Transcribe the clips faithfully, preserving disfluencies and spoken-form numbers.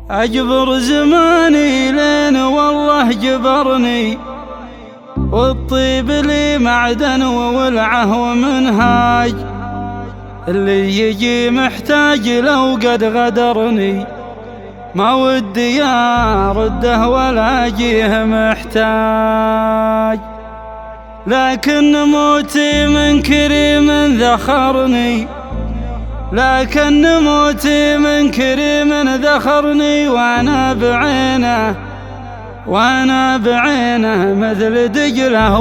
أجبر زماني لين والله جبرني، والطيب لي معدن وولعه ومنهاج، اللي يجي محتاج لو قد غدرني ما ودي يا رده ولا أجيه محتاج. لكن موتي من كريم ذخرني، لكن موتي من كريم ذخرني، وأنا بعينه وأنا بعينه مثل دجله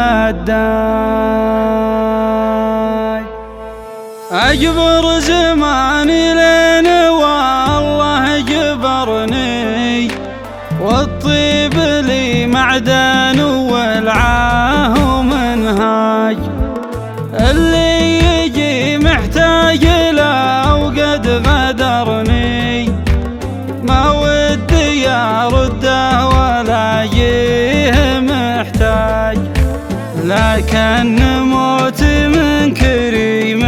وهداي. أجبر زماني لين والله جبرني، والطيب لي معدن والعاه ومنهاج، اللي يجي محتاج لو قد غدرني ما ودي يا رده ولا أجيه محتاج. لكن موتي من كريم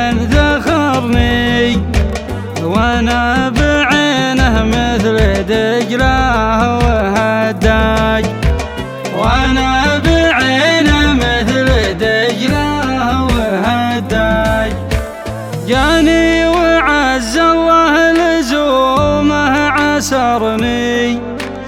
ذخرني، وانا بعينه مثل دجله وهداج، وانا بعينه مثل دجله وهداج. جاني وعز الله لزومه عسرني،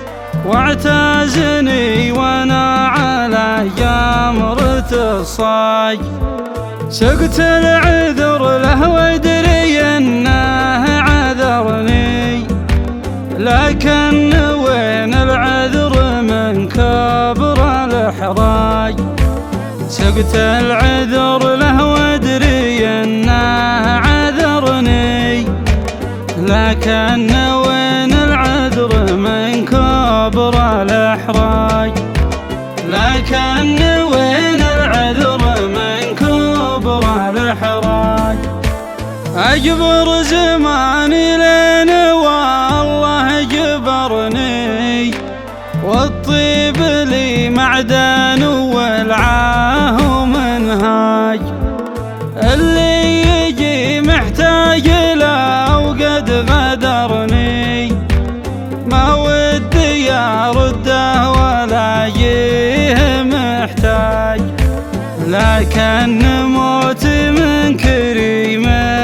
واعتازني وانا على جمرة الصاج، سقت العذر له وادري انه عذرني، لكن وين العذر من كبر الاحراج. سقت العذر له وادري انه عذرني، لكن وين العذر من كبر الاحراج. لكن وين العذر من كبر الاحراج. أجبر زماني لين والله جبرني، والطيب لي معدن والعاه ومنهاج، اللي يجي محتاج لو قد غدرني ما ودي يا رده ولا أجيه محتاج. لكن موتي من كريم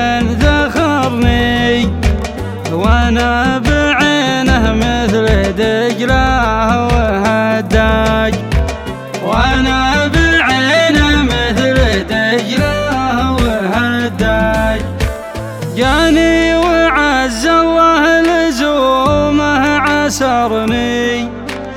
ذخرني، وانا بعينه مثل دجله وهداج، وانا بعينه مثل دجله وهداج. جاني وعز الله لزومه عسرني،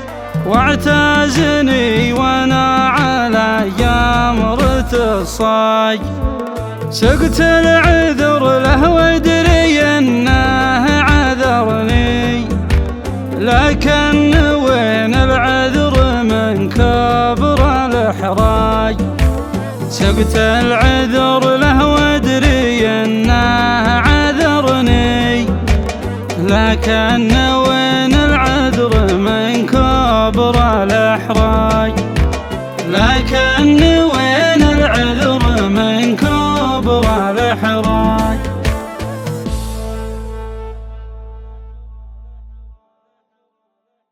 واعتازني وانا على جمرة الصاج، سقت العذر له وادري انه عذرني، لكن وين العذر من كبر الاحراج. سقت العذر له وادري انه عذرني، لكن وين العذر من كبر الاحراج.